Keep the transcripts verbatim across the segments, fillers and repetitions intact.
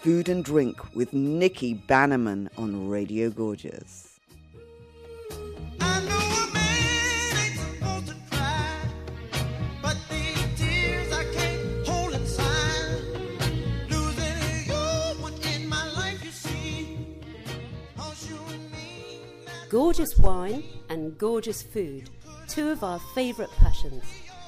Food and Drink with Nikki Bannerman on Radio Gorgeous. I know a man ain't supposed to cry, but these tears I can't hold inside. Losing you was in my life, you see. 'Cause you mean that Gorgeous wine and gorgeous food, two of our favourite passions.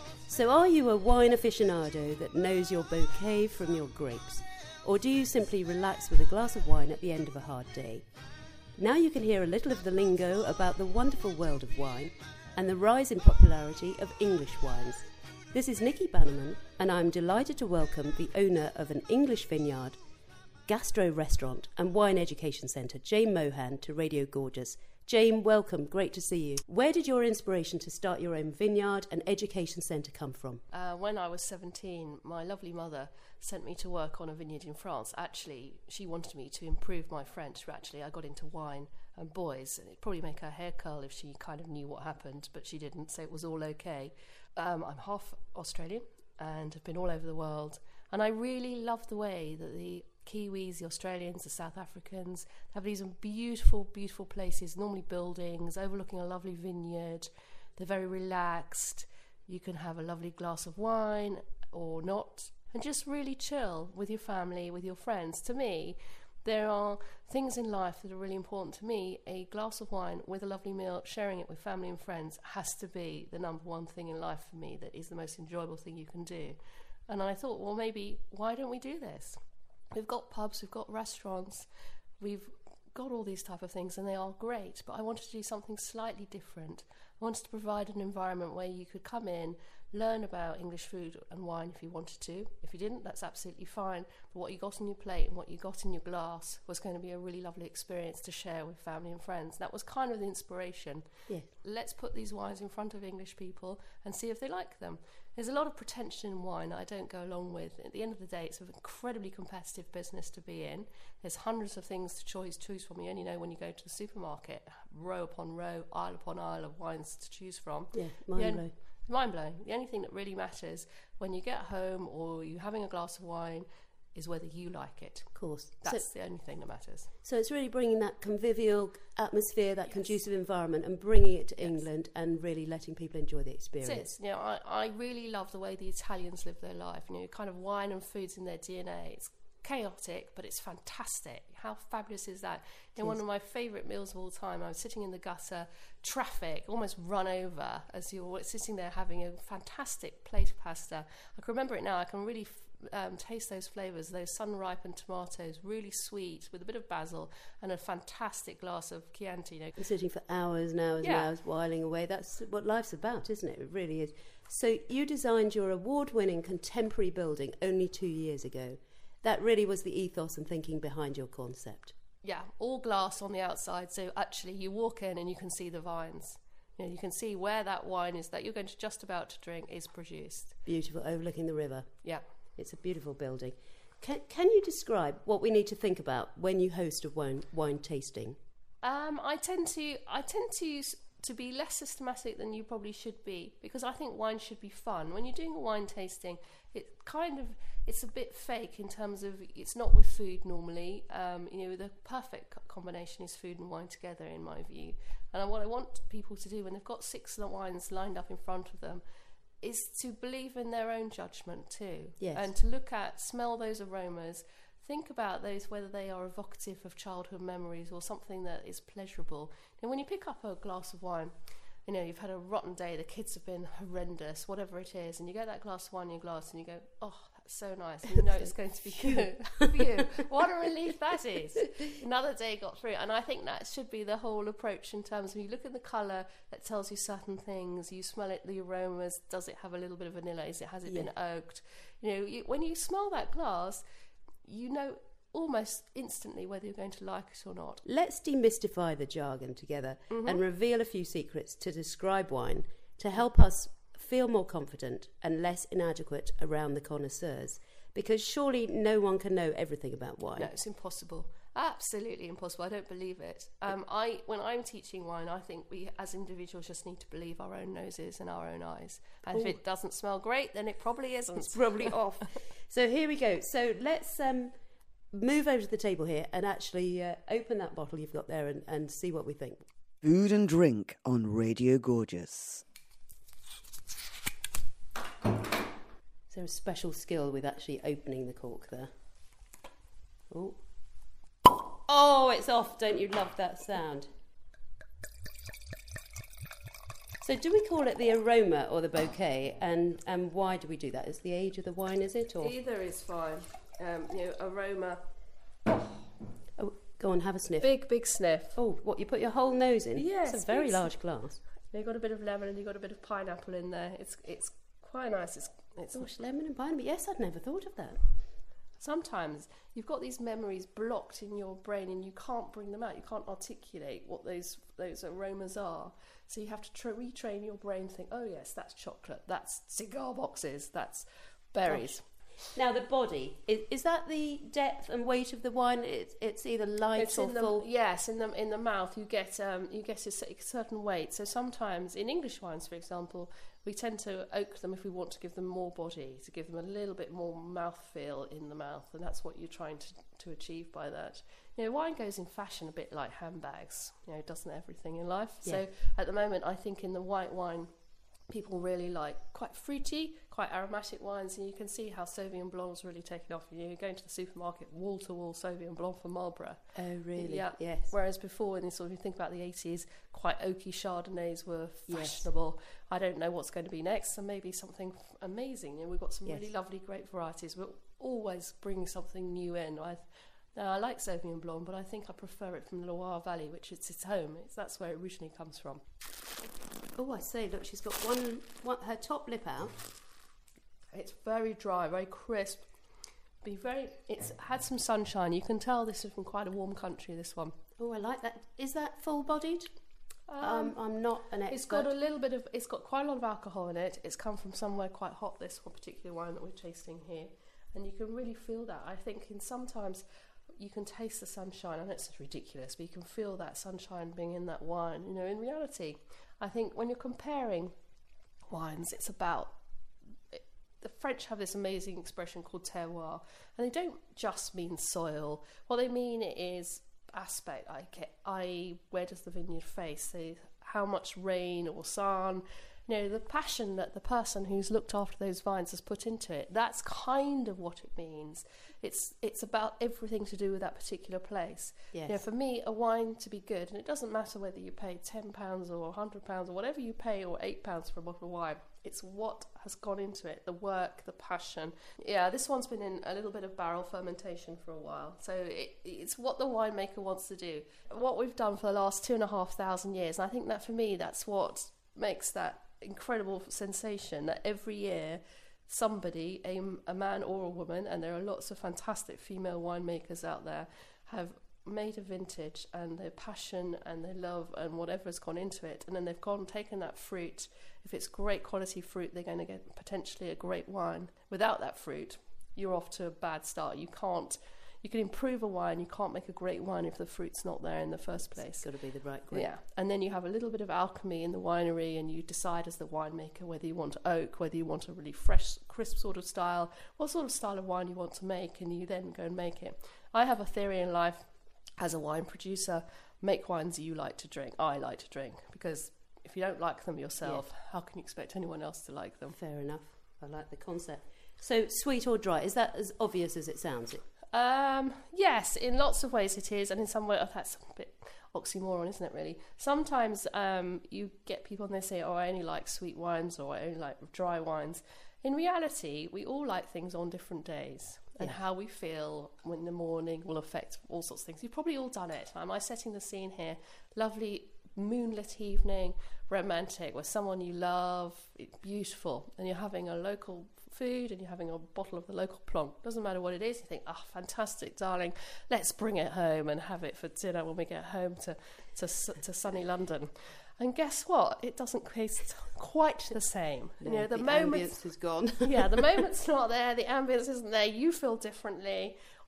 So are you a wine aficionado that knows your bouquet from your grapes? Or do you simply relax with a glass of wine at the end of a hard day? Now you can hear a little of the lingo about the wonderful world of wine and the rise in popularity of English wines. This is Nikki Bannerman, and I'm delighted to welcome the owner of an English vineyard, gastro restaurant and wine education centre, Jane Mohan, to Radio Gorgeous. Jane, welcome. Great to see you. Where did your inspiration to start your own vineyard and education centre come from? Uh, when I was seventeen, my lovely mother sent me to work on a vineyard in France. Actually, she wanted me to improve my French. Actually, I got into wine and boys. It'd probably make her hair curl if she kind of knew what happened, but she didn't, so it was all okay. Um, I'm half Australian and have been all over the world. And I really love the way that the Kiwis, the Australians, the South Africans have these beautiful, beautiful places, normally buildings, overlooking a lovely vineyard. They're very relaxed. You can have a lovely glass of wine or not, and just really chill with your family, with your friends. To me, there are things in life that are really important to me. A glass of wine with a lovely meal, sharing it with family and friends, has to be the number one thing in life for me that is the most enjoyable thing you can do. And I thought, well, maybe, why don't we do this? We've got pubs, we've got restaurants, we've got all these type of things, and they are great, but I wanted to do something slightly different. I wanted to provide an environment where you could come in, learn about English food and wine if you wanted to. If you didn't, that's absolutely fine. But what you got on your plate and what you got in your glass was going to be a really lovely experience to share with family and friends. That was kind of the inspiration. Yeah. Let's put these wines in front of English people and see if they like them. There's a lot of pretension in wine that I don't go along with. At the end of the day, it's an incredibly competitive business to be in. There's hundreds of things to choose, choose from. You only know when you go to the supermarket, row upon row, aisle upon aisle of wines to choose from. Yeah, mind blowing. Mind blowing. The only thing that really matters when you get home or you're having a glass of wine is whether you like it. Of course. That's so, the only thing that matters. So it's really bringing that convivial atmosphere, that yes. conducive environment, and bringing it to yes. England and really letting people enjoy the experience. That's it. You know, I, I really love the way the Italians live their life. You know, kind of wine and food's in their D N A. It's chaotic, but it's fantastic. How fabulous is that? You know, one of my favourite meals of all time, I was sitting in the gutter, traffic, almost run over as you're sitting there having a fantastic plate of pasta. I can remember it now. I can really um, taste those flavours, those sun-ripened tomatoes, really sweet, with a bit of basil and a fantastic glass of Chianti. You know. And sitting for hours and hours Yeah. and hours, whiling away. That's what life's about, isn't it? It really is. So you designed your award-winning contemporary building only two years ago. That really was the ethos and thinking behind your concept. Yeah, all glass on the outside, so actually you walk in and you can see the vines. You know, you can see where that wine is that you're going to just about to drink is produced. Beautiful, overlooking the river. Yeah. It's a beautiful building. Can, can you describe what we need to think about when you host a wine, wine tasting? Um, I tend to I tend to to be less systematic than you probably should be, because I think wine should be fun. When you're doing a wine tasting, it kind of it's a bit fake in terms of it's not with food normally. Um, you know, the perfect combination is food and wine together, in my view. And what I want people to do when they've got six wines lined up in front of them is to believe in their own judgment too. Yes. And to look at, smell those aromas, think about those, whether they are evocative of childhood memories or something that is pleasurable. And when you pick up a glass of wine, you know, you've had a rotten day, the kids have been horrendous, whatever it is, and you get that glass of wine in your glass and you go, oh, that's so nice. And you know it's going to be good. Phew. What a relief that is. Another day got through. And I think that should be the whole approach in terms of you look at the colour, that tells you certain things, you smell it, the aromas, does it have a little bit of vanilla, is it, has it Yeah. been oaked? You know, you, when you smell that glass, you know almost instantly whether you're going to like it or not. Let's demystify the jargon together Mm-hmm. and reveal a few secrets to describe wine to help us feel more confident and less inadequate around the connoisseurs. Because surely no one can know everything about wine. No, it's impossible. Absolutely impossible. I don't believe it. Um, I, when I'm teaching wine, I think we as individuals just need to believe our own noses and our own eyes. And Ooh. if it doesn't smell great, then it probably isn't. It's probably off. So here we go. So let's um, move over to the table here and actually uh, open that bottle you've got there and, and see what we think. Food and drink on Radio Gorgeous. Is there a special skill with actually opening the cork there? Oh, oh, it's off. Don't you love that sound? So do we call it the aroma or the bouquet, and, and why do we do that? Is the age of the wine, is it? Or Either is fine. Um, you know, aroma, oh, go on, have a sniff. big, big sniff. Oh, what, you put your whole nose in? Yes, It's a very it's- large glass. You've got a bit of lemon and you've got a bit of pineapple in there. It's it's quite nice. It's it's Gosh, lemon and pineapple. Yes, I'd never thought of that. Sometimes you've got these memories blocked in your brain and you can't bring them out. You can't articulate what those those aromas are. So you have to tra- retrain your brain to think, oh yes, that's chocolate, that's cigar boxes, that's berries. Now the body, is, is that the depth and weight of the wine? It's, it's either light It's or in the full. yes, in the in the mouth you get um, you get a cer- certain weight. So sometimes in English wines, for example, we tend to oak them if we want to give them more body, to give them a little bit more mouthfeel in the mouth, and that's what you're trying to to achieve by that. You know, wine goes in fashion a bit like handbags. You know, doesn't everything in life? Yeah. So at the moment, I think in the white wine, people really like quite fruity, quite aromatic wines, and you can see how Sauvignon Blanc's really taken off. You know, you're going to the supermarket, wall to wall Sauvignon Blanc from Marlborough. Oh, really? Yeah. Yes. Whereas before, in sort of, you think about the eighties, quite oaky Chardonnays were Yes. fashionable. I don't know what's going to be next, so maybe something f- amazing. You know, we've got some Yes. really lovely grape varieties. We're always bringing something new in. I, now, I like Sauvignon Blanc, but I think I prefer it from the Loire Valley, which is its home. It's, that's where it originally comes from. Oh, I say, look, she's got one, one her top lip out. It's very dry, very crisp. Be very. It's had some sunshine. You can tell this is from quite a warm country. This one. Oh, I like that. Is that full-bodied? Um, I'm not an expert. It's got a little bit of. It's got quite a lot of alcohol in it. It's come from somewhere quite hot. This one particular wine that we're tasting here, and you can really feel that. I think in sometimes you can taste the sunshine. I know it's ridiculous, but you can feel that sunshine being in that wine. You know, in reality, I think when you're comparing wines, it's about. The French have this amazing expression called terroir, and they don't just mean soil. What they mean is aspect, like, that is, where does the vineyard face? So how much rain or sun, you know, the passion that the person who's looked after those vines has put into it. That's kind of what it means. It's it's about everything to do with that particular place. Yes. You know, for me, a wine to be good, and it doesn't matter whether you pay ten pounds or one hundred pounds or whatever you pay, or eight pounds for a bottle of wine. It's what has gone into it, the work, the passion. Yeah, this one's been in a little bit of barrel fermentation for a while. So it, it's what the winemaker wants to do. What we've done for the last two and a half thousand years. And I think that for me, that's what makes that incredible sensation, that every year somebody, a, a man or a woman, and there are lots of fantastic female winemakers out there, have made a vintage, and their passion and their love and whatever has gone into it, and then they've gone taken that fruit. If it's great quality fruit, they're going to get potentially a great wine. Without that fruit, you're off to a bad start. You can't you can improve a wine, you can't make a great wine if the fruit's not there in the first place. It's got to be the right grape. Yeah, and then you have a little bit of alchemy in the winery, and you decide as the winemaker whether you want oak, whether you want a really fresh, crisp sort of style, what sort of style of wine you want to make, and you then go and make it. I have a theory in life as a wine producer: make wines you like to drink. I like to drink, because if you don't like them yourself, Yeah. how can you expect anyone else to like them? Fair enough. I like the concept. So, sweet or dry, is that as obvious as it sounds? Um, yes, in lots of ways it is, and in some way, oh, that's a bit oxymoron, isn't it, really? Sometimes um, you get people and they say, oh, I only like sweet wines, or I only like dry wines. In reality, we all like things on different days, and Yeah. how we feel in the morning will affect all sorts of things. You've probably all done it. Am I setting the scene here? Lovely moonlit evening, romantic, with someone you love, it's beautiful, and you're having a local food and you're having a bottle of the local plonk. Doesn't matter what it is. You think, oh, fantastic, darling, let's bring it home and have it for dinner when we get home to to, to sunny London. And guess what? It doesn't taste quite the same. No, you know, the, the moment ambience is gone. yeah, the moment's not there, the ambience isn't there, you feel differently.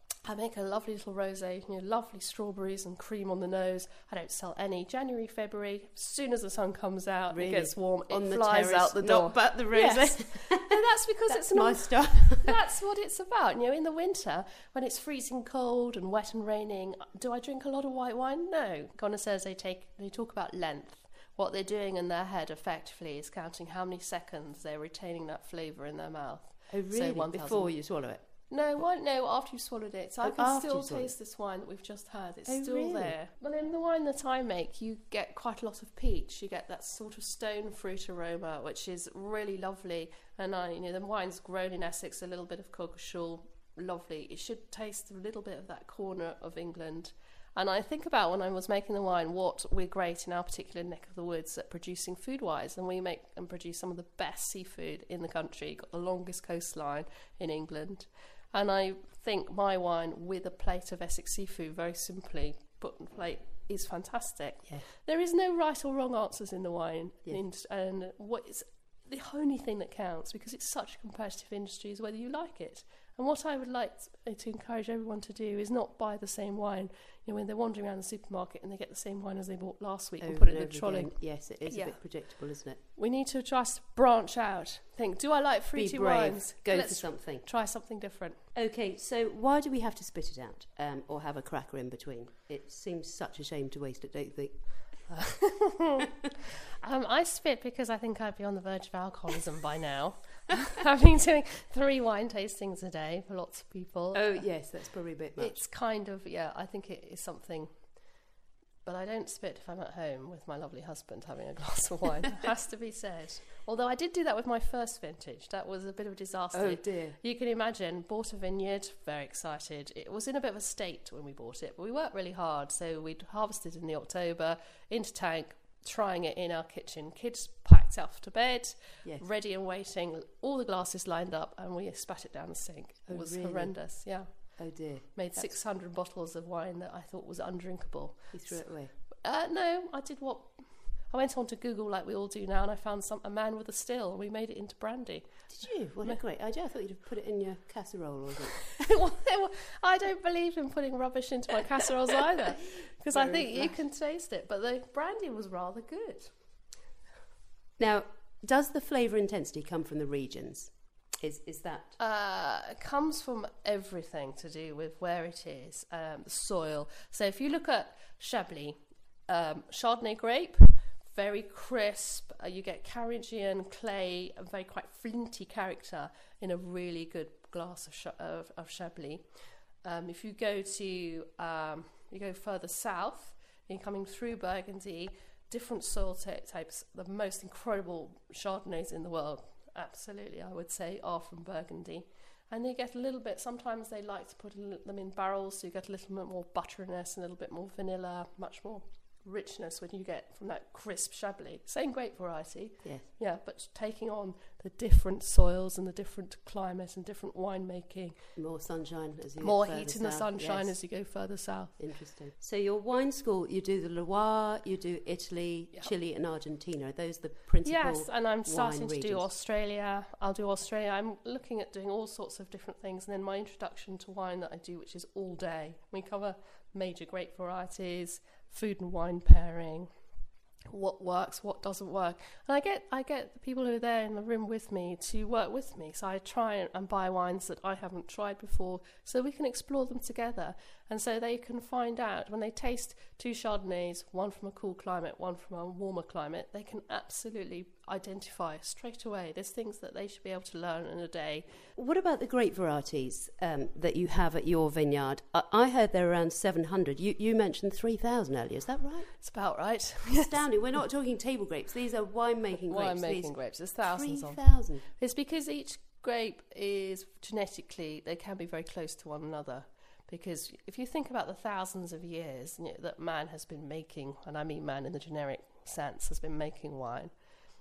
I make a lovely little rosé, you know, lovely strawberries and cream on the nose. I don't sell any. January, February, as soon as the sun comes out, Really? it gets warm, On it the flies terrace, out the door. not but the rosé. Yes. And that's because That's it's my not. stuff. That's what it's about. You know, in the winter, when it's freezing cold and wet and raining, do I drink a lot of white wine? No. Connoisseurs, they take, they talk about length. What they're doing in their head, effectively, is counting how many seconds they're retaining that flavour in their mouth. Oh, So really? one thousand Before you swallow it? No, wine, no, after you've swallowed it. So I Oh, can after still you've swallowed taste this wine that we've just had. It's Oh, still really? there. Well, in the wine that I make, you get quite a lot of peach. You get that sort of stone fruit aroma, which is really lovely. And I, you know, the wine's grown in Essex, a little bit of Coggeshall, lovely. It should taste a little bit of that corner of England. And I think about when I was making the wine, what we're great in our particular neck of the woods at producing food-wise, and we make and produce some of the best seafood in the country. Got the longest coastline in England, and I think my wine with a plate of Essex seafood, very simply put on a plate, is fantastic. Yeah. There is no right or wrong answers in the wine, Yeah. in, and what is the only thing that counts, because it's such a competitive industry, is whether you like it. And what I would like to, to encourage everyone to do is not buy the same wine. You know, when they're wandering around the supermarket and they get the same wine as they bought last week and put it in the trolley. Again. Yes, it is Yeah. a bit predictable, isn't it? We need to just branch out. Think, do I like fruity Be brave. wines? Go Let's for something. try something different. Okay, so why do we have to spit it out um, or have a cracker in between? It seems such a shame to waste it, don't you think? um, I spit because I think I'd be on the verge of alcoholism by now. I've been doing three wine tastings a day for lots of people. Oh, yes, that's probably a bit much. It's kind of, yeah, I think it is something. But I don't spit if I'm at home with my lovely husband having a glass of wine. It has to be said. Although I did do that with my first vintage. That was a bit of a disaster. Oh, dear. You can imagine, bought a vineyard, very excited. It was in a bit of a state when we bought it, but we worked really hard. So we'd harvested in the October, into tank, trying it in our kitchen. Kids packed off to bed, Yes. ready and waiting, all the glasses lined up, and we spat it down the sink. It Oh, was really? horrendous, yeah. Oh, dear. Made That's- six hundred bottles of wine that I thought was undrinkable. You threw it away. Uh, no, I did what... I went on to Google like we all do now, and I found some a man with a still, and we made it into brandy. Did you? What a great idea. I thought you'd have put it in your casserole or something. I don't believe in putting rubbish into my casseroles either, because I Very think you flash. can taste it. But the brandy was rather good. Now, does the flavour intensity come from the regions? Is is that... Uh, it comes from everything to do with where it is, um, the soil. So if you look at Chablis, um, Chardonnay grape, very crisp. Uh, you get Caringian clay, a very quite flinty character in a really good glass of, ch- of, of Chablis. Um, if you go to um, you go further south, you're coming through Burgundy, different soil t- types. The most incredible Chardonnays in the world, absolutely, I would say, are from Burgundy. And they get a little bit, sometimes they like to put a li- them in barrels, so you get a little bit more butteriness, a little bit more vanilla, much more richness when you get from that crisp Chablis. Same grape variety, Yes. yeah, but taking on the different soils and the different climate and different winemaking. More sunshine as you More get heat further in the south. sunshine Yes. as you go further south. Interesting. So your wine school, you do the Loire, you do Italy, Yep. Chile and Argentina. Are those the principal Yes, and I'm starting to do regions? Australia. I'll do Australia. I'm looking at doing all sorts of different things. And then my introduction to wine that I do, which is all day. We cover major grape varieties, food and wine pairing, what works, what doesn't work. And I get I get the people who are there in the room with me to work with me. So I try and buy wines that I haven't tried before so we can explore them together. And so they can find out when they taste two Chardonnays, one from a cool climate, one from a warmer climate, they can absolutely identify straight away. There's things that they should be able to learn in a day. What about the grape varieties um, that you have at your vineyard? I, I heard there are around seven hundred. You, you mentioned three thousand earlier. Is that right? It's about right. Astounding. We're not talking table grapes. These are wine-making grapes. Wine-making These grapes. There's thousands of three thousand. It's because each grape is genetically, they can be very close to one another. Because if you think about the thousands of years, you know, that man has been making, and I mean man in the generic sense, has been making wine,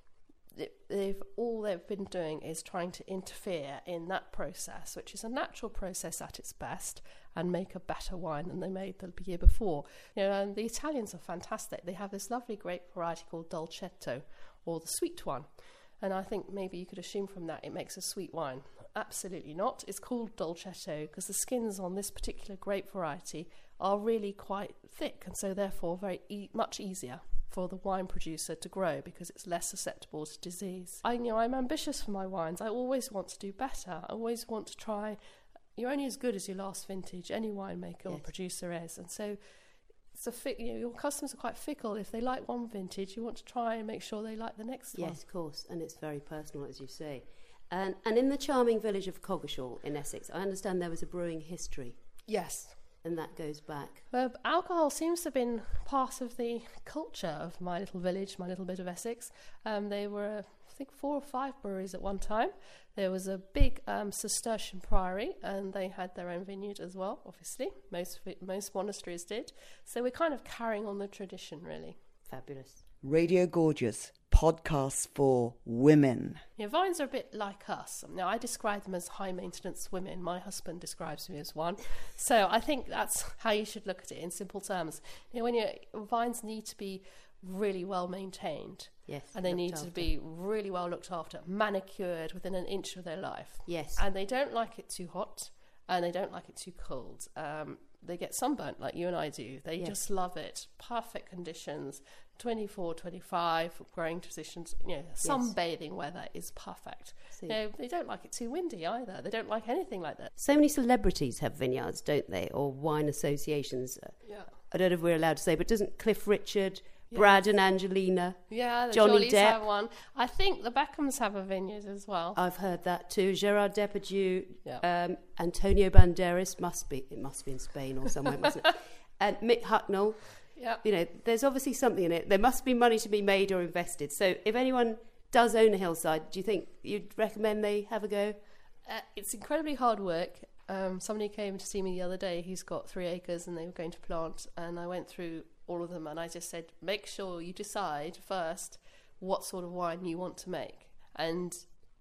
it, they've all they've been doing is trying to interfere in that process, which is a natural process at its best, and make a better wine than they made the year before. You know, and the Italians are fantastic. They have this lovely grape variety called Dolcetto, or the sweet one. And I think maybe you could assume from that it makes a sweet wine. absolutely not. It's called Dolcetto because the skins on this particular grape variety are really quite thick, and so therefore very e- much easier for the wine producer to grow because it's less susceptible to disease. I, you know, I'm ambitious for my wines. I always want to do better. I always want to try. You're only as good as your last vintage. Any winemaker or Yes. producer is, and so. So you know, your customers are quite fickle. If they like one vintage, you want to try and make sure they like the next one. Yes, of course, and it's very personal, as you say. And and in the charming village of Coggeshall in Essex, I understand there was a brewing history, Yes. and that goes back. Uh, alcohol seems to have been part of the culture of my little village, my little bit of Essex. Um, they were, I think, four or five breweries at one time. There was a big um, Cistercian priory, and they had their own vineyard as well, obviously. Most of it, most monasteries did. So we're kind of carrying on the tradition, really. Fabulous. Radio Gorgeous, podcasts for women. You know, vines are a bit like us. Now, I describe them as high-maintenance women. My husband describes me as one. So I think that's how you should look at it in simple terms. You know, when you vines need to be really well maintained, Yes. and they looked need after. to be really well looked after, manicured within an inch of their life. Yes. And they don't like it too hot, and they don't like it too cold. Um, they get sunburnt like you and I do. They Yes. just love it. Perfect conditions, twenty-four, twenty-five, growing positions. You know, sunbathing weather is perfect. See. You know, they don't like it too windy either. They don't like anything like that. So many celebrities have vineyards, don't they? Or wine associations. Yeah. I don't know if we're allowed to say, but doesn't Cliff Richard, Yeah. Brad and Angelina? Yeah, the Johnny Jollies Depp. have one. I think the Beckhams have a vineyard as well. I've heard that too. Gerard Depardieu, Yeah. um, Antonio Banderas must be. It must be in Spain or somewhere, mustn't it? And Mick Hucknall. Yeah. You know, there's obviously something in it. There must be money to be made or invested. So if anyone does own a hillside, do you think you'd recommend they have a go? Uh, it's incredibly hard work. Um, somebody came to see me the other day. He's got three acres and they were going to plant, and I went through all of them, and I just said, make sure you decide first what sort of wine you want to make, and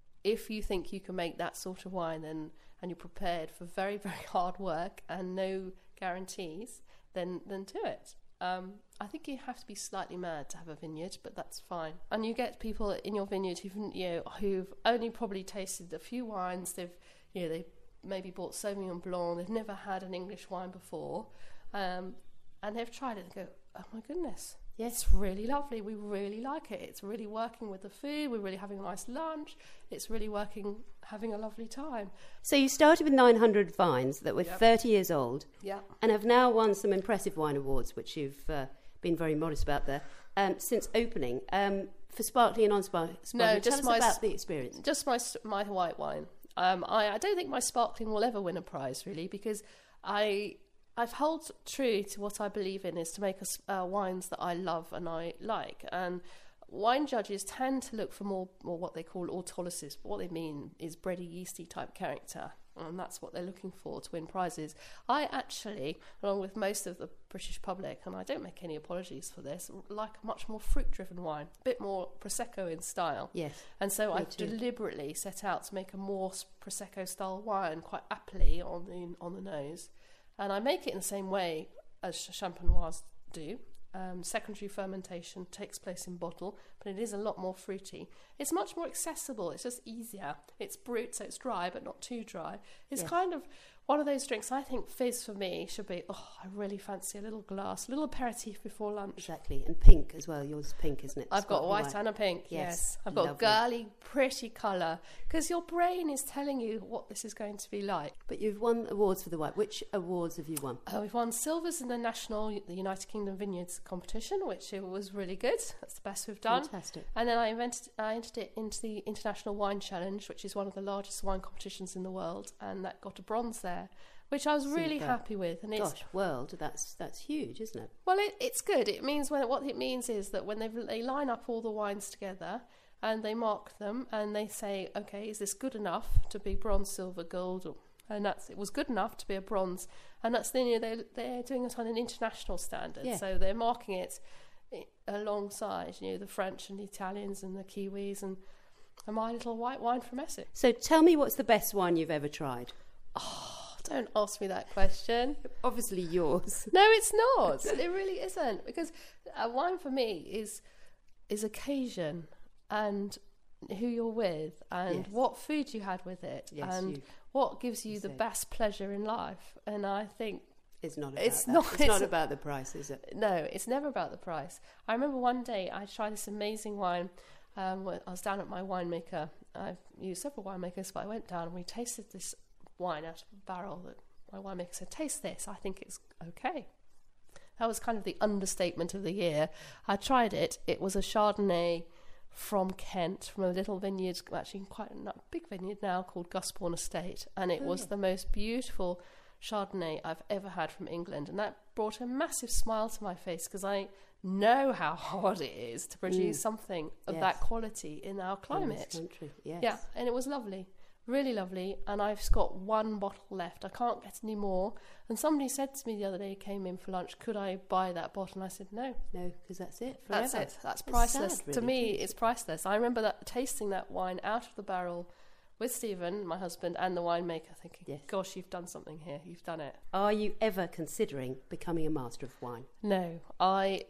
if you think you can make that sort of wine, then and you're prepared for very, very hard work and no guarantees, then then do it. Um, I think you have to be slightly mad to have a vineyard, but that's fine. And you get people in your vineyard who've you know who've only probably tasted a few wines. They've you know they maybe bought Sauvignon Blanc. They've never had an English wine before, um, and they've tried it and go, oh my goodness, Yes. it's really lovely. We really like it. It's really working with the food. We're really having a nice lunch. It's really working, having a lovely time. So you started with nine hundred vines that were Yep. thirty years old Yeah. and have now won some impressive wine awards, which you've uh, been very modest about there, um, since opening. Um, for sparkling and non-sparkling, No, tell just us my about s- the experience. Just my s- my white wine. Um, I, I don't think my sparkling will ever win a prize, really, because I I've held true to what I believe in, is to make us uh, wines that I love and I like. And wine judges tend to look for more, more what they call autolysis, but what they mean is bready, yeasty type character. And that's what they're looking for to win prizes. I actually, along with most of the British public, and I don't make any apologies for this, like a much more fruit-driven wine, a bit more Prosecco in style. Yes. And so Me I've too. deliberately set out to make a more s- Prosecco-style wine, quite aptly on the on the nose. And I make it in the same way as ch- champenoise do. Um, secondary fermentation takes place in bottle, but it is a lot more fruity. It's much more accessible. It's just easier. It's brut, so it's dry, but not too dry. It's Yes. kind of one of those drinks. I think fizz for me should be, oh, I really fancy a little glass, a little aperitif before lunch. Exactly. And pink as well. Yours is pink, isn't it? I've got Sparkling white wine. and a pink, Yes, yes. I've got lovely. a girly, pretty colour, because your brain is telling you what this is going to be like. But you've won awards for the white. Which awards have you won? Uh, we've won silvers in the National, the United Kingdom Vineyards competition, which it was really good. That's the best we've done. Fantastic. And then I invented, I entered it into the International Wine Challenge, which is one of the largest wine competitions in the world, and that got a bronze there, which I was really Super. happy with. And it's Gosh, world, that's that's huge, isn't it? Well, it, it's good. It means when what it means is that when they they line up all the wines together and they mark them and they say, okay, is this good enough to be bronze, silver, gold? Or, and that's it was good enough to be a bronze, and that's then you know, they they're doing it on an international standard, Yeah. so they're marking it i- alongside you know the French and the Italians and the Kiwis and, and my little white wine from Essex. So tell me, what's the best wine you've ever tried? Don't ask me that question. Obviously yours. No, it's not. It really isn't, because a wine for me is is occasion, and who you're with and Yes. what food you had with it Yes, and you- what gives you you the said. best pleasure in life. And I think It's not about It's that. not- It's, it's not a- about the price, is it? no, it's never about the price. I remember one day I tried this amazing wine. Um, when I was down at my winemaker. I've used several winemakers, but I went down and we tasted this wine out of a barrel that my winemaker said, taste this, I think it's okay. That was kind of the understatement of the year. I tried it. It was a Chardonnay from Kent, from a little vineyard, actually quite a big vineyard now, called Gusbourne Estate. And it Oh, was yeah. the most beautiful Chardonnay I've ever had from England. And that brought a massive smile to my face because I know how hard it is to produce Mm. something of Yes. that quality in our In this climate. country, yes. Yeah, and it was lovely, really lovely. And I've got one bottle left. I can't get any more. And somebody said to me the other day, came in for lunch, could I buy that bottle? And I said, no, No, because that's it. Forever. that's it. That's It's priceless. sad, to really, me, too. it's priceless. I remember that tasting that wine out of the barrel with Stephen, my husband, and the winemaker, thinking, Yes. gosh, you've done something here. You've done it. Are you ever considering becoming a master of wine? No, I,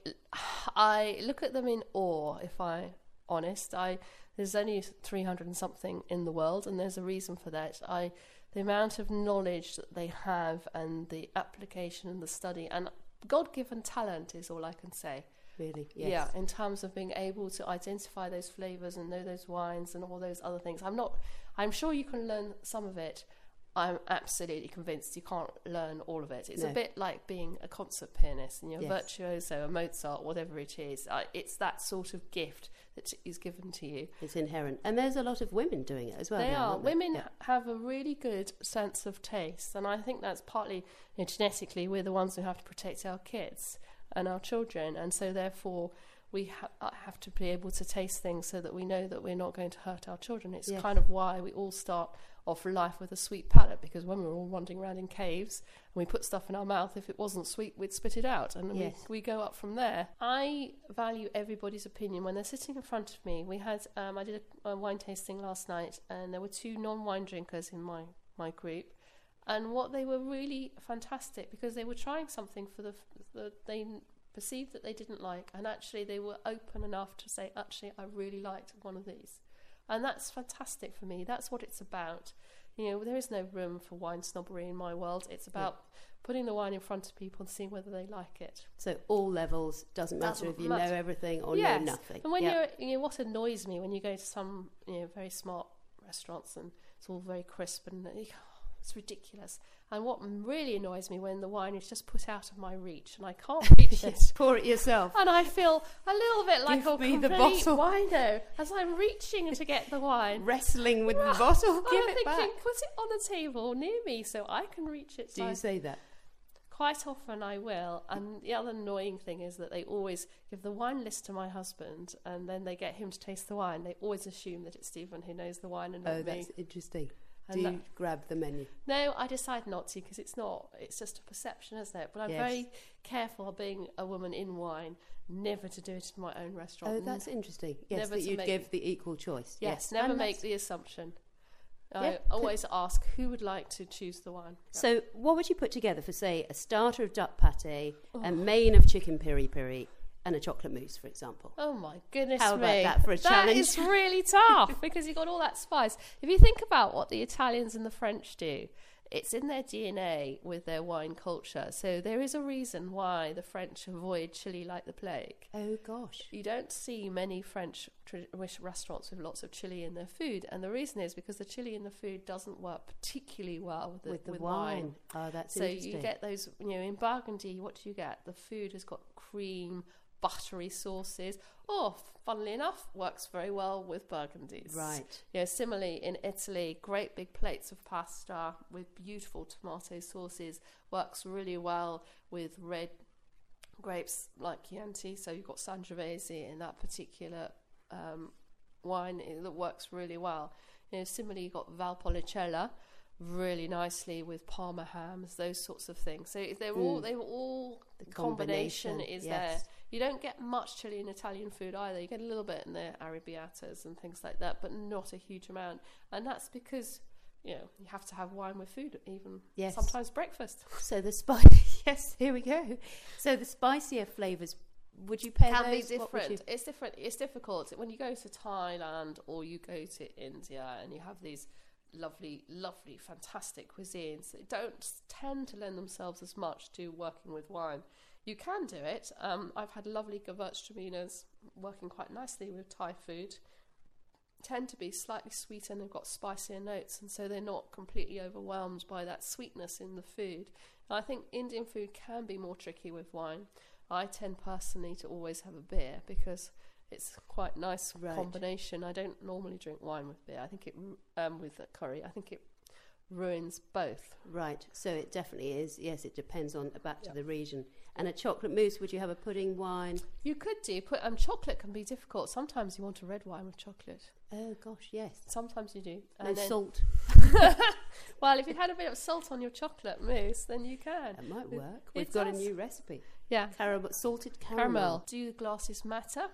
I look at them in awe, if I'm honest. I There's only three hundred and something in the world, and there's a reason for that. I The amount of knowledge that they have and the application and the study and God-given talent is all I can say. Really? Yes. Yeah, in terms of being able to identify those flavours and know those wines and all those other things. I'm not, I'm sure you can learn some of it. I'm absolutely convinced you can't learn all of it. It's No. a bit like being a concert pianist and you're a Yes. virtuoso, a Mozart, whatever it is. Uh, it's that sort of gift that is given to you. It's inherent. And there's a lot of women doing it as well. They now, are. aren't there? Women Yeah. have a really good sense of taste, and I think that's partly, you know, genetically, we're the ones who have to protect our kids and our children, and so therefore we ha- uh, have to be able to taste things so that we know that we're not going to hurt our children. It's Yes. kind of why we all start off life with a sweet palate, because when we're all wandering around in caves and we put stuff in our mouth, if it wasn't sweet, we'd spit it out, and Yes. we, we go up from there. I value everybody's opinion when they're sitting in front of me. We had, um, I did a, a wine tasting last night, and there were two non-wine drinkers in my, my group, and what they were really fantastic because they were trying something for the, the they perceived that they didn't like, and actually they were open enough to say, actually, I really liked one of these. And that's fantastic for me. That's what it's about. You know, there is no room for wine snobbery in my world. It's about putting the wine in front of people and seeing whether they like it. So all levels, doesn't matter Doesn't if you matter. know everything or Yes. know nothing. And when Yeah. you're, you know, what annoys me when you go to some, you know, very smart restaurants and it's all very crisp and you go, oh, it's ridiculous. And what really annoys me when the wine is just put out of my reach and I can't reach it. Pour it yourself. And I feel a little bit like Give a me the complete bottle. wino as I'm reaching to get the wine. Wrestling with the bottle. And Give I'm it thinking, back. put it on the table near me so I can reach it. Do So you say that? quite often I will. And the other annoying thing is that they always give the wine list to my husband and then they get him to taste the wine. They always assume that it's Stephen who knows the wine and not Oh, me. that's interesting. And Do you that- grab the menu? No, I decide not to because it's not. It's just a perception, isn't it? But I'm Yes. very careful, being a woman in wine, never to do it in my own restaurant. Oh, that's interesting. Yes, never that to you'd make- give the equal choice. Yes, Yes, never and make that's- the assumption. Yeah, I could- always ask who would like to choose the wine. So, what would you put together for, say, a starter of duck pate, Oh. a main of chicken piri piri, and a chocolate mousse, for example? Oh my goodness How about me. that for a challenge? That is really tough because you've got all that spice. If you think about what the Italians and the French do, it's in their D N A with their wine culture. So there is a reason why the French avoid chili like the plague. Oh, gosh. You don't see many French tra- restaurants with lots of chili in their food, and the reason is because the chili in the food doesn't work particularly well with the, With the with wine. Oh, that's So interesting. you get those, you know, in Burgundy, what do you get? The food has got cream, buttery sauces. Oh, funnily enough, works very well with Burgundies. Right. You know, similarly in Italy, great big plates of pasta with beautiful tomato sauces works really well with red grapes like Chianti. So you've got Sangiovese in that particular um, wine that works really well. You know, similarly you've got Valpolicella really nicely with Parma hams, those sorts of things. So they're all, Mm. they were all, The the combination, combination, is yes. there. You don't get much chili in Italian food either. You get a little bit in the arrabbiatas and things like that, but not a huge amount. And that's because, you know, you have to have wine with food, even Yes. sometimes breakfast. So the spice, yes, here we go. So the spicier flavours would you pair can those? be What would different. you- It's different. It's difficult when you go to Thailand or you go to India and you have these lovely, lovely, fantastic cuisines that don't tend to lend themselves as much to working with wine. You can do it. Um, I've had lovely Gewürztraminas working quite nicely with Thai food. Tend to be slightly sweeter and they've got spicier notes, and so they're not completely overwhelmed by that sweetness in the food. And I think Indian food can be more tricky with wine. I tend personally to always have a beer because it's quite a nice Right. combination. I don't normally drink wine with beer. I think it um, with curry. I think it ruins both. Right, so it definitely is. Yes, it depends on back to Yeah. the region. And a chocolate mousse, would you have a pudding wine? You could do put um chocolate can be difficult. Sometimes you want a red wine with chocolate. Oh gosh, yes. Sometimes you do. No And then- salt. Well, if you had a bit of salt on your chocolate mousse, then you can. That might It- work. it We've got a does. new recipe. Yeah. Caramel, salted caramel. Caramel. Do glasses matter?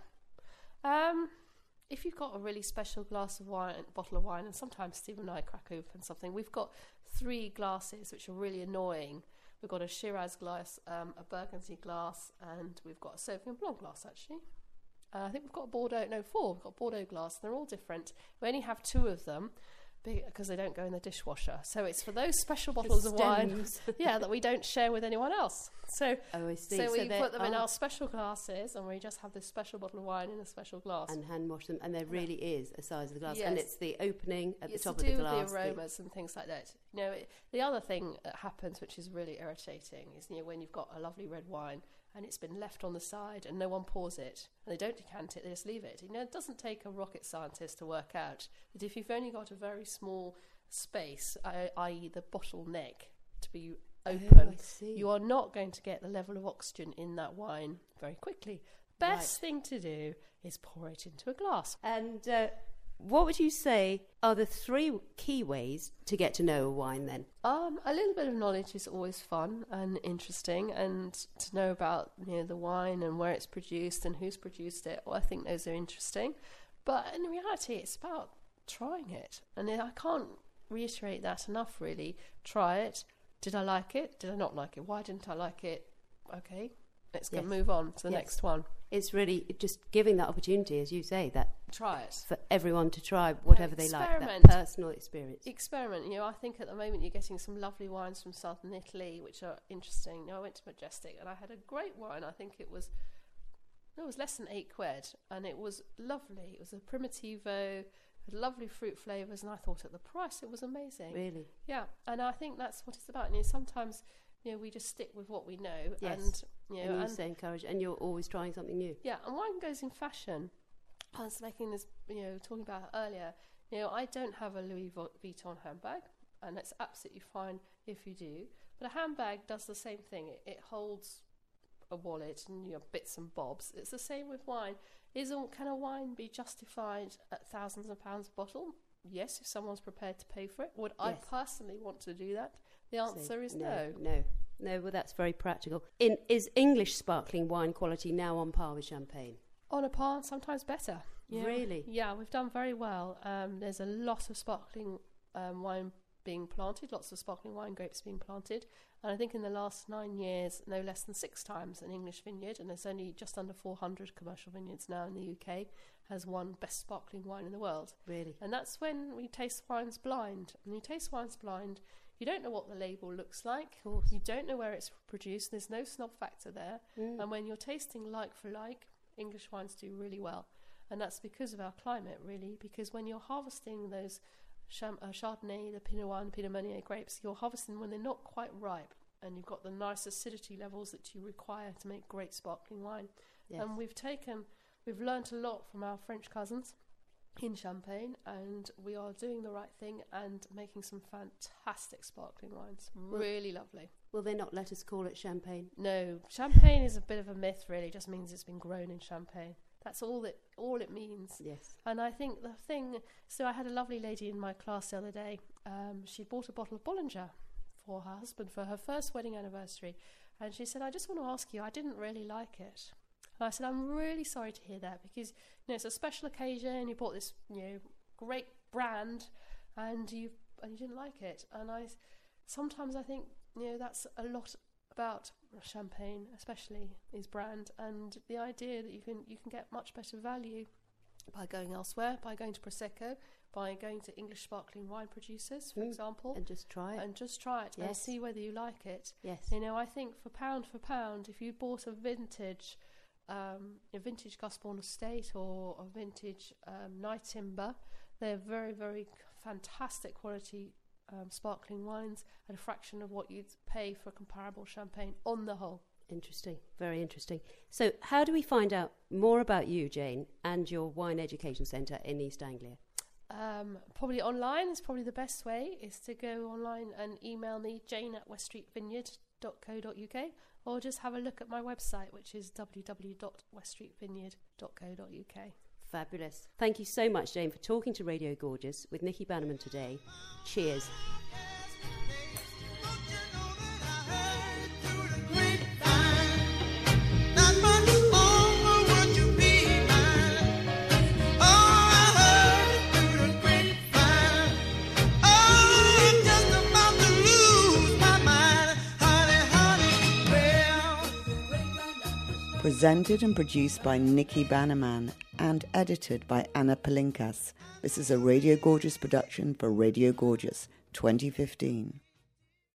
Um, if you've got a really special glass of wine, bottle of wine, and sometimes Steve and I crack open something, we've got three glasses which are really annoying. We've got a Shiraz glass, um, a Burgundy glass, and we've got a Sauvignon Blanc glass, actually. Uh, I think we've got a Bordeaux, no, four. We've got Bordeaux glass. They're all different. We only have two of them because they don't go in the dishwasher. So it's for those special bottles of wine, Stems. yeah, that we don't share with anyone else. So Oh, I see. so we they put them in are- our special glasses, and we just have this special bottle of wine in a special glass. and hand wash them, and there really is a size of the glass, and Yes. it's the opening at it's the top to of do the with glass. the aromas and things like that. You know, it, the other thing that happens, which is really irritating, is you know when you've got a lovely red wine and it's been left on the side and no one pours it and they don't decant it, they just leave it. You know, it doesn't take a rocket scientist to work out that if you've only got a very small space, i- that is the bottle neck, to be open, Oh, I see. you are not going to get the level of oxygen in that wine very quickly. Best thing to do is pour it into a glass. And uh, what would you say are the three key ways to get to know a wine then? Um, a little bit of knowledge is always fun and interesting, and to know about you know the wine and where it's produced and who's produced it. Well, I think those are interesting, but in reality, it's about trying it, and I can't reiterate that enough. Really, try it. Did I like it? Did I not like it? Why didn't I like it? Okay, let's go Yes. move on to the Yes. next one. It's really just giving that opportunity, as you say, that Try it. for everyone to try whatever they like, that experiment. personal experience. Experiment. You know, I think at the moment you're getting some lovely wines from southern Italy, which are interesting. You know, I went to Majestic and I had a great wine. I think it was, no, it was less than eight quid, and it was lovely. It was a Primitivo, had lovely fruit flavours, and I thought at the price it was amazing. Really? Yeah, and I think that's what it's about. You know, sometimes you know we just stick with what we know, Yes. and you know, And you and say encourage, and you're always trying something new. yeah, and wine goes in fashion. I was making this, you know, talking about it earlier. You know, I don't have a Louis Vuitton handbag, and that's absolutely fine if you do. But a handbag does the same thing. It, it holds a wallet and your bits and bobs. It's the same with wine. Is a, can a wine be justified at thousands of pounds a bottle? Yes, if someone's prepared to pay for it. Would I Yes. personally want to do that? The answer So, is no. No. No, well, that's very practical. In, is English sparkling wine quality now on par with champagne? On a par, sometimes better. Yeah. Really? Yeah, we've done very well. Um, there's a lot of sparkling um, wine being planted, lots of sparkling wine grapes being planted. And I think in the last nine years, no less than six times an English vineyard, and there's only just under four hundred commercial vineyards now in the U K, has won best sparkling wine in the world. Really? And that's when we taste wines blind. And you taste wines blind, you don't know what the label looks like. Of course. You don't know where it's produced. There's no snob factor there. Mm. And when you're tasting like for like, English wines do really well. And that's because of our climate, really, because when you're harvesting those Cham- uh, Chardonnay, the Pinot Noir and Pinot Meunier grapes, you're harvesting when they're not quite ripe, and you've got the nice acidity levels that you require to make great sparkling wine. Yes. And we've taken, we've learnt a lot from our French cousins in Champagne, and we are doing the right thing and making some fantastic sparkling wines. Well- Really lovely. Will they not let us call it champagne? No, Champagne is a bit of a myth, really. It just means it's been grown in Champagne. That's all it all it means. Yes. And I think the thing, so I had a lovely lady in my class the other day. Um, she bought a bottle of Bollinger for her husband for her first wedding anniversary. And she said, I just want to ask you, I didn't really like it. And I said, I'm really sorry to hear that, because you know it's a special occasion. You bought this, you know, great brand, and you and you didn't like it. And I sometimes I think you know that's a lot about champagne especially is brand, and the idea that you can you can get much better value by going elsewhere, by going to Prosecco, by going to English sparkling wine producers, for Mm. example, And just try it. and just try it and Yes. see whether you like it. Yes. You know, I think for pound for pound, if you bought a vintage, um, a vintage Gusbourne Estate or a vintage um, Night Timber, they're very, very fantastic quality um, sparkling wines at a fraction of what you'd pay for comparable champagne on the whole. Interesting, very interesting. So how do we find out more about you, Jane, and your wine education centre in East Anglia? Um, probably online is probably the best way, is to go online and email me, jane at west street vineyard dot co dot uk, or just have a look at my website, which is w w w dot west street vineyard dot co dot uk. Fabulous. Thank you so much, Jane, for talking to Radio Gorgeous with Nikki Bannerman today. Cheers. Presented and produced by Nikki Bannerman and edited by Anna Palinkas. This is a Radio Gorgeous production for Radio Gorgeous twenty fifteen.